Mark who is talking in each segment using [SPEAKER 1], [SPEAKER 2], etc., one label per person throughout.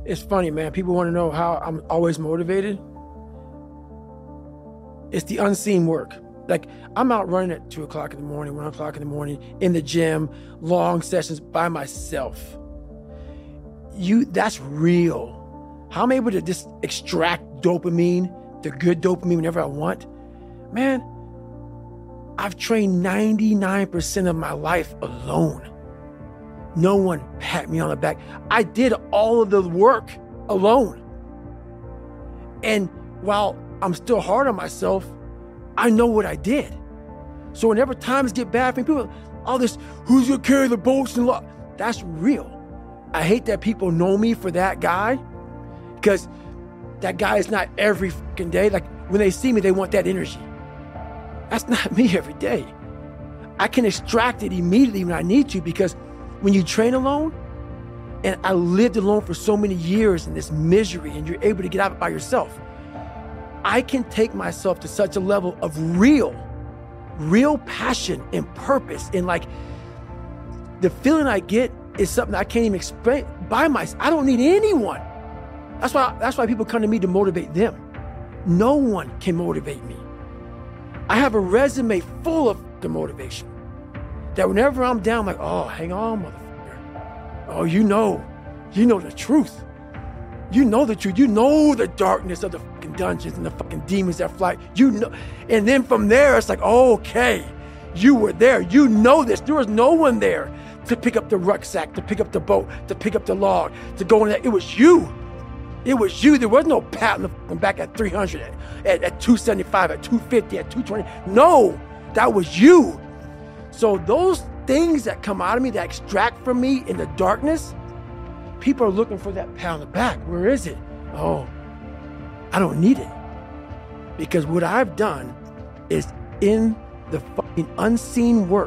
[SPEAKER 1] It's funny, man. People want to know how I'm always motivated. It's the unseen work. Like, I'm out running at 2 o'clock in the morning, 1 o'clock in the morning, in the gym, long sessions by myself. That's real. How I'm able to just extract dopamine, the good dopamine whenever I want. Man, I've trained 99% of my life alone. No one pat me on the back. I did all of the work alone. And while I'm still hard on myself, I know what I did. So whenever times get bad for me, people, all this, who's gonna carry the bolts and lock? That's real. I hate that people know me for that guy, because that guy is not every fucking day. Like, when they see me, they want that energy. That's not me every day. I can extract it immediately when I need to, because when you train alone, and I lived alone for so many years in this misery, and you're able to get out by yourself, I can take myself to such a level of real passion and purpose. And like, the feeling I get is something I can't even explain by myself. I don't need anyone. That's why people come to me to motivate them. No one can motivate me. I have a resume full of the motivation that whenever I'm down, I'm like, oh, hang on, motherfucker. Oh, you know the truth. You know the truth. You know the darkness of the fucking dungeons and the fucking demons that fly. You know. And then from there, it's like, oh, okay, you were there. You know this. There was no one there to pick up the rucksack, to pick up the boat, to pick up the log, to go in there. It was you. It was you. There was no pat on the fucking back at 300, at 275, at 250, at 220. No, that was you. So those things that come out of me, that extract from me in the darkness, people are looking for that pat on the back. Where is it? Oh, I don't need it. Because what I've done is, in the fucking unseen work,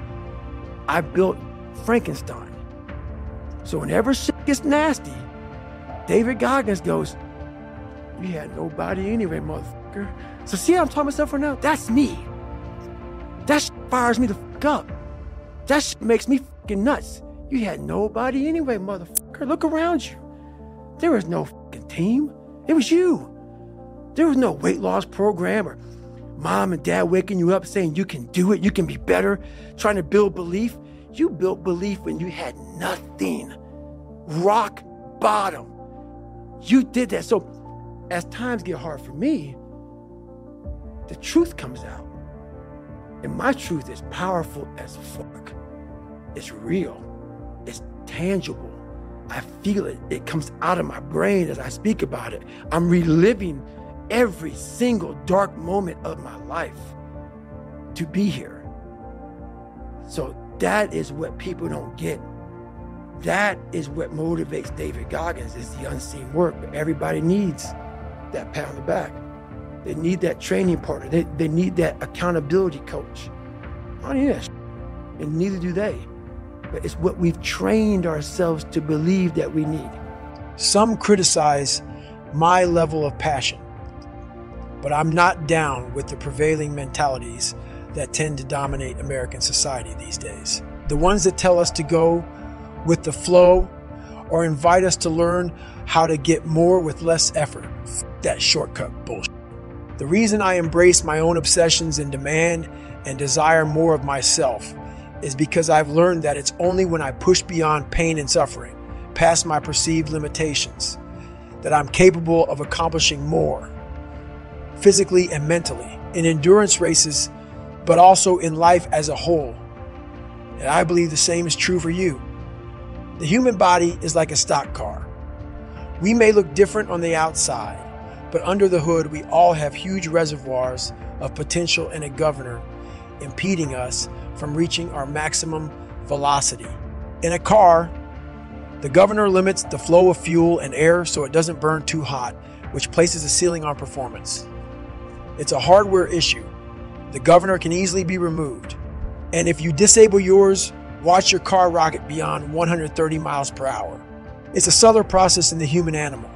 [SPEAKER 1] I built Frankenstein. So whenever shit gets nasty, David Goggins goes, you had nobody anyway, motherfucker. So see how I'm talking myself right now? That's me. That shit fires me the fuck up. That shit makes me fucking nuts. You had nobody anyway, motherfucker. Look around you. There was no fucking team. It was you. There was no weight loss program or mom and dad waking you up saying you can do it, you can be better, trying to build belief. You built belief when you had nothing. Rock bottom. You did that. So as times get hard for me, the truth comes out. And my truth is powerful as fuck. It's real. It's tangible. I feel it. It comes out of my brain as I speak about it. I'm reliving every single dark moment of my life to be here. So that is what people don't get. That is what motivates David Goggins, is the unseen work. But everybody needs that pat on the back. They need that training partner. They need that accountability coach. I don't need that shit. And neither do they. But it's what we've trained ourselves to believe that we need.
[SPEAKER 2] Some criticize my level of passion, but I'm not down with the prevailing mentalities that tend to dominate American society these days. The ones that tell us to go with the flow or invite us to learn how to get more with less effort. That shortcut bullshit. The reason I embrace my own obsessions and demand and desire more of myself is because I've learned that it's only when I push beyond pain and suffering, past my perceived limitations, that I'm capable of accomplishing more, physically and mentally, in endurance races, but also in life as a whole. And I believe the same is true for you. The human body is like a stock car. We may look different on the outside, but under the hood, we all have huge reservoirs of potential and a governor impeding us from reaching our maximum velocity. In a car, the governor limits the flow of fuel and air so it doesn't burn too hot, which places a ceiling on performance. It's a hardware issue. The governor can easily be removed. And if you disable yours, watch your car rocket beyond 130 miles per hour. It's a subtle process in the human animal.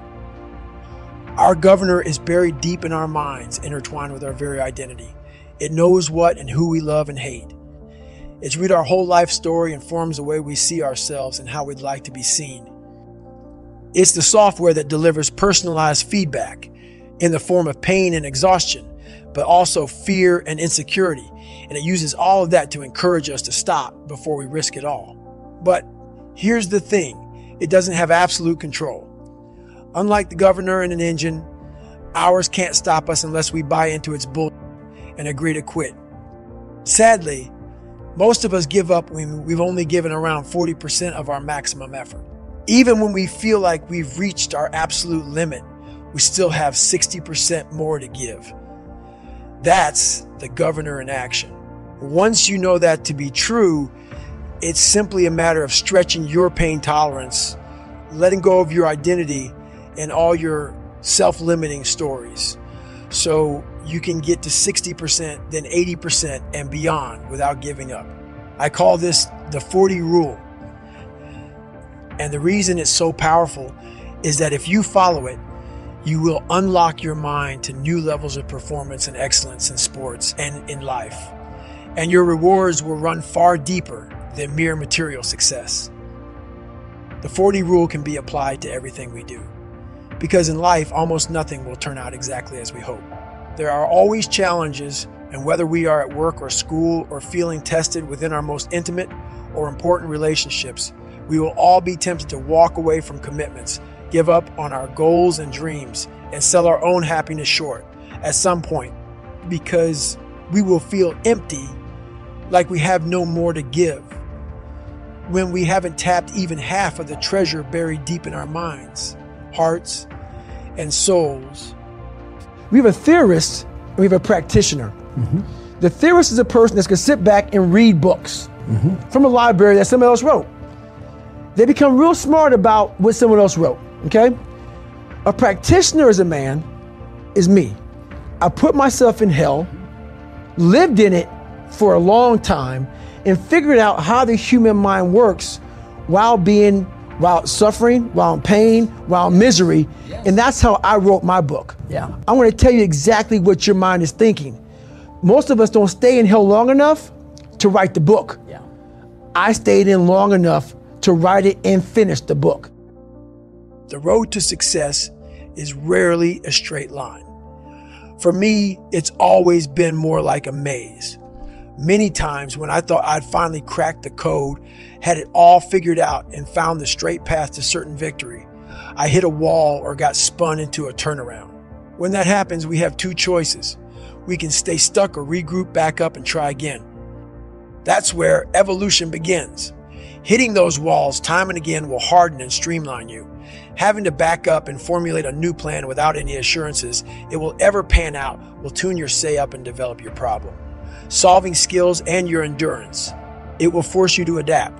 [SPEAKER 2] Our governor is buried deep in our minds, intertwined with our very identity. It knows what and who we love and hate. It's read our whole life story and forms the way we see ourselves and how we'd like to be seen. It's the software that delivers personalized feedback in the form of pain and exhaustion, but also fear and insecurity. And it uses all of that to encourage us to stop before we risk it all. But here's the thing, it doesn't have absolute control. Unlike the governor in an engine, ours can't stop us unless we buy into its bull and agree to quit. Sadly, most of us give up when we've only given around 40% of our maximum effort. Even when we feel like we've reached our absolute limit, we still have 60% more to give. That's the governor in action. Once you know that to be true, it's simply a matter of stretching your pain tolerance, letting go of your identity and all your self-limiting stories, so you can get to 60%, then 80% and beyond without giving up. I call this the 40 rule. And the reason it's so powerful is that if you follow it, you will unlock your mind to new levels of performance and excellence in sports and in life. And your rewards will run far deeper than mere material success. The 40 rule can be applied to everything we do, because in life, almost nothing will turn out exactly as we hope. There are always challenges, and whether we are at work or school or feeling tested within our most intimate or important relationships, we will all be tempted to walk away from commitments, give up on our goals and dreams, and sell our own happiness short at some point, because we will feel empty, like we have no more to give, when we haven't tapped even half of the treasure buried deep in our minds, hearts, and souls.
[SPEAKER 1] We have a theorist and we have a practitioner. Mm-hmm. The theorist is a person that's going to sit back and read books from a library that someone else wrote. They become real smart about what someone else wrote, okay? A practitioner is me. I put myself in hell, lived in it for a long time, and figured out how the human mind works while suffering, while in pain, while in misery. Yes. And that's how I wrote my book.
[SPEAKER 2] Yeah.
[SPEAKER 1] I want to tell you exactly what your mind is thinking. Most of us don't stay in hell long enough to write the book.
[SPEAKER 2] Yeah.
[SPEAKER 1] I stayed in long enough to write it and finish the book.
[SPEAKER 2] The road to success is rarely a straight line. For me, it's always been more like a maze. Many times when I thought I'd finally cracked the code, had it all figured out, and found the straight path to certain victory, I hit a wall or got spun into a turnaround. When that happens, we have two choices. We can stay stuck or regroup back up and try again. That's where evolution begins. Hitting those walls time and again will harden and streamline you. Having to back up and formulate a new plan without any assurances it will ever pan out will tune your say up and develop your problem, solving skills, and your endurance. It will force you to adapt.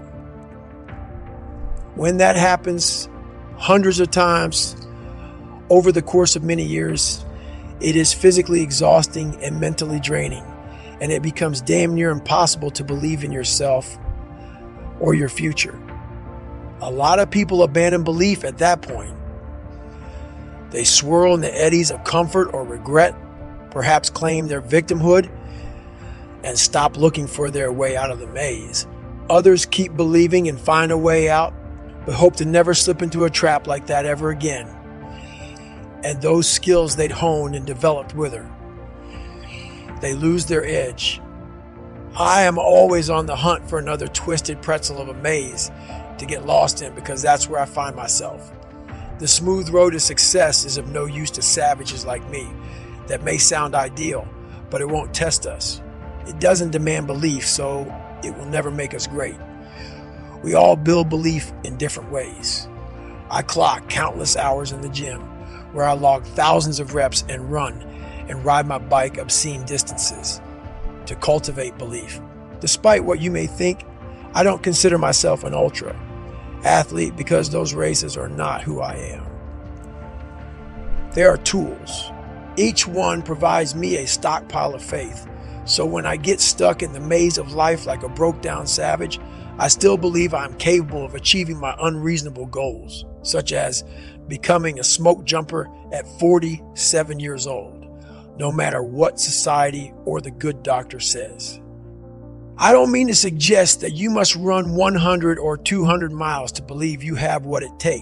[SPEAKER 2] When that happens hundreds of times over the course of many years, it is physically exhausting and mentally draining, and it becomes damn near impossible to believe in yourself or your future. A lot of people abandon belief at that point. They swirl in the eddies of comfort or regret, perhaps claim their victimhood, and stop looking for their way out of the maze. Others keep believing and find a way out, but hope to never slip into a trap like that ever again. And those skills they'd honed and developed wither. They lose their edge. I am always on the hunt for another twisted pretzel of a maze to get lost in, because that's where I find myself. The smooth road to success is of no use to savages like me. That may sound ideal, but it won't test us. It doesn't demand belief, so it will never make us great. We all build belief in different ways. I clock countless hours in the gym, where I log thousands of reps and run and ride my bike obscene distances to cultivate belief. Despite what you may think, I don't consider myself an ultra athlete, because those races are not who I am. They are tools. Each one provides me a stockpile of faith. So when I get stuck in the maze of life like a broke down savage, I still believe I'm capable of achieving my unreasonable goals, such as becoming a smoke jumper at 47 years old, no matter what society or the good doctor says. I don't mean to suggest that you must run 100 or 200 miles to believe you have what it takes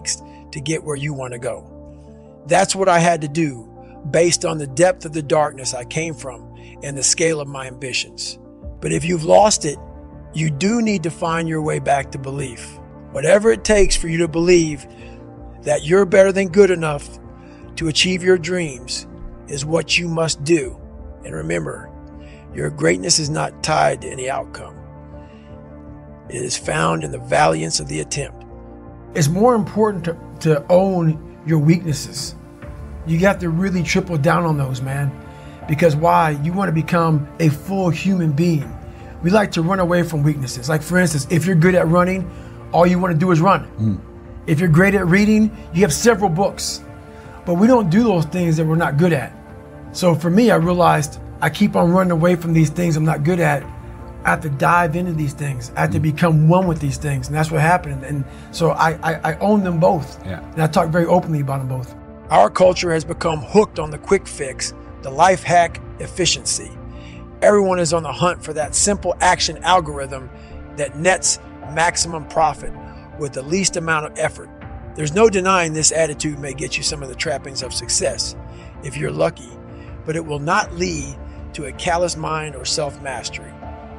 [SPEAKER 2] to get where you want to go. That's what I had to do based on the depth of the darkness I came from and the scale of my ambitions. But if you've lost it, you do need to find your way back to belief. Whatever it takes for you to believe that you're better than good enough to achieve your dreams is what you must do. And remember, your greatness is not tied to any outcome. It is found in the valiance of the attempt.
[SPEAKER 1] It's more important to own your weaknesses. You got to really triple down on those, man. Because why? You want to become a full human being. We like to run away from weaknesses. Like, for instance, if you're good at running, all you want to do is run. If you're great at reading, you have several books. But we don't do those things that we're not good at. So for me, I realized I keep on running away from these things I'm not good at. I have to dive into these things. I have to become one with these things. And that's what happened. And so I own them both.
[SPEAKER 3] Yeah.
[SPEAKER 1] And I talk very openly about them both.
[SPEAKER 2] Our culture has become hooked on the quick fix, the life hack efficiency. Everyone is on the hunt for that simple action algorithm that nets maximum profit with the least amount of effort. There's no denying this attitude may get you some of the trappings of success if you're lucky, but it will not lead to a callous mind or self-mastery.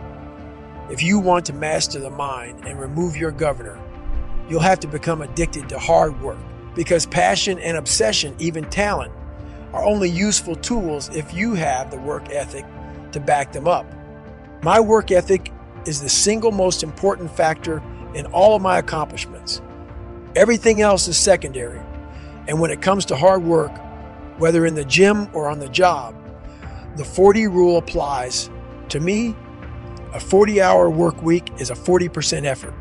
[SPEAKER 2] If you want to master the mind and remove your governor, you'll have to become addicted to hard work, because passion and obsession, even talent, are only useful tools if you have the work ethic to back them up. My work ethic is the single most important factor in all of my accomplishments. Everything else is secondary. And when it comes to hard work, whether in the gym or on the job, the 40 rule applies. To me, a 40-hour work week is a 40% effort.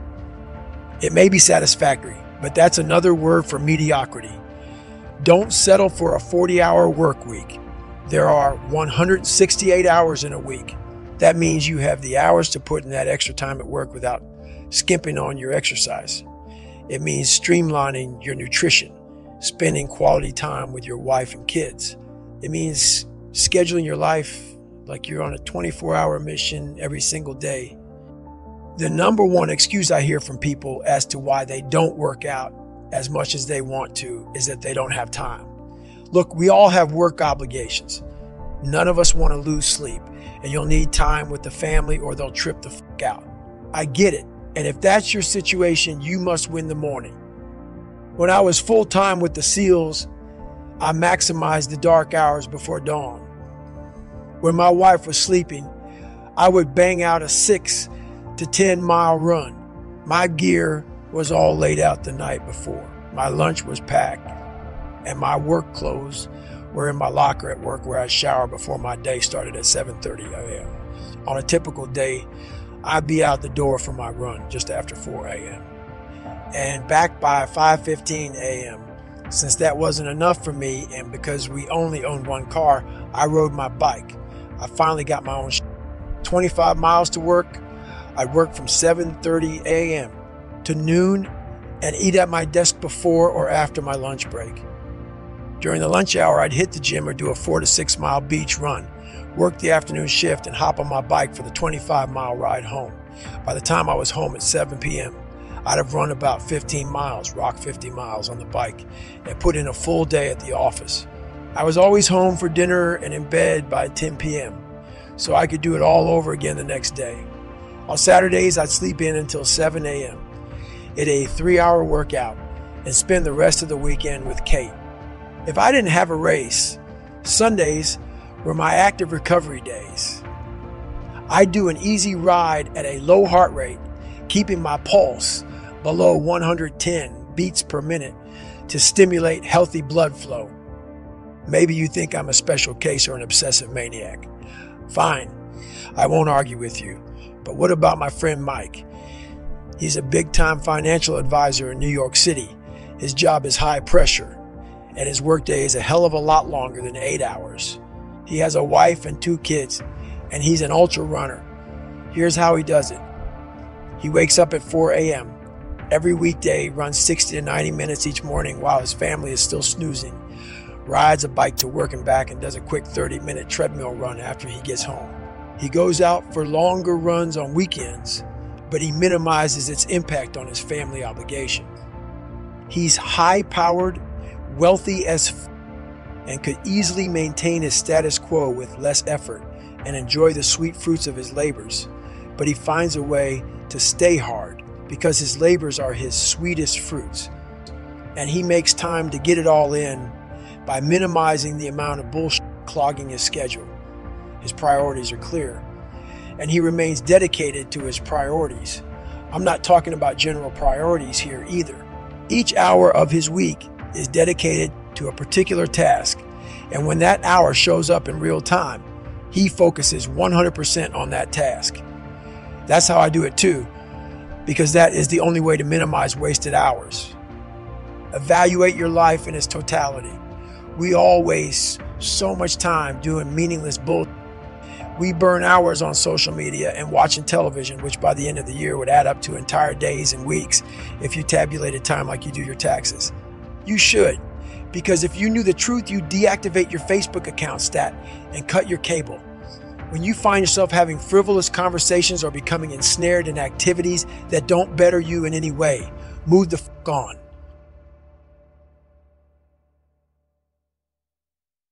[SPEAKER 2] It may be satisfactory, but that's another word for mediocrity. Don't settle for a 40-hour work week. There are 168 hours in a week. That means you have the hours to put in that extra time at work without skimping on your exercise. It means streamlining your nutrition, spending quality time with your wife and kids. It means scheduling your life like you're on a 24-hour mission every single day. The number one excuse I hear from people as to why they don't work out as much as they want to is that they don't have time. Look, we all have work obligations. None of us want to lose sleep, and you'll need time with the family or they'll trip the fuck out. I get it. And if that's your situation, you must win the morning. When I was full-time with the SEALs, I maximized the dark hours before dawn. When my wife was sleeping, I would bang out a 6 to 10 mile run. My gear was all laid out the night before. My lunch was packed, and my work clothes were in my locker at work, where I shower before my day started at 7:30 a.m. On a typical day, I'd be out the door for my run just after 4 a.m. and back by 5:15 a.m. Since that wasn't enough for me, and because we only owned one car, I rode my bike. I finally got my own 25 miles to work. I'd work from 7:30 a.m. to noon and eat at my desk before or after my lunch break. During the lunch hour, I'd hit the gym or do a 4 to 6 mile beach run, work the afternoon shift, and hop on my bike for the 25-mile ride home. By the time I was home at 7 p.m., I'd have run about 15 miles, rocked 50 miles on the bike, and put in a full day at the office. I was always home for dinner and in bed by 10 p.m., so I could do it all over again the next day. On Saturdays, I'd sleep in until 7 a.m., hit a 3-hour workout, and spend the rest of the weekend with Kate. If I didn't have a race, Sundays were my active recovery days. I'd do an easy ride at a low heart rate, keeping my pulse below 110 beats per minute to stimulate healthy blood flow. Maybe you think I'm a special case or an obsessive maniac. Fine, I won't argue with you. But what about my friend Mike? He's a big-time financial advisor in New York City. His job is high pressure, and his workday is a hell of a lot longer than 8 hours. He has a wife and 2 kids, and he's an ultra runner. Here's how he does it. He wakes up at 4 a.m. Every weekday, runs 60 to 90 minutes each morning while his family is still snoozing, rides a bike to work and back, and does a quick 30-minute treadmill run after he gets home. He goes out for longer runs on weekends, but he minimizes its impact on his family obligation. He's high-powered, wealthy as and could easily maintain his status quo with less effort and enjoy the sweet fruits of his labors. But he finds a way to stay hard because his labors are his sweetest fruits. And he makes time to get it all in by minimizing the amount of bullshit clogging his schedule. His priorities are clear, and he remains dedicated to his priorities. I'm not talking about general priorities here either. Each hour of his week is dedicated to a particular task, and when that hour shows up in real time, he focuses 100% on that task. That's how I do it too, because that is the only way to minimize wasted hours. Evaluate your life in its totality. We all waste so much time doing meaningless bullshit. We burn hours on social media and watching television, which by the end of the year would add up to entire days and weeks if you tabulated time like you do your taxes. You should, because if you knew the truth, you'd deactivate your Facebook account stat and cut your cable. When you find yourself having frivolous conversations or becoming ensnared in activities that don't better you in any way, move the fuck on.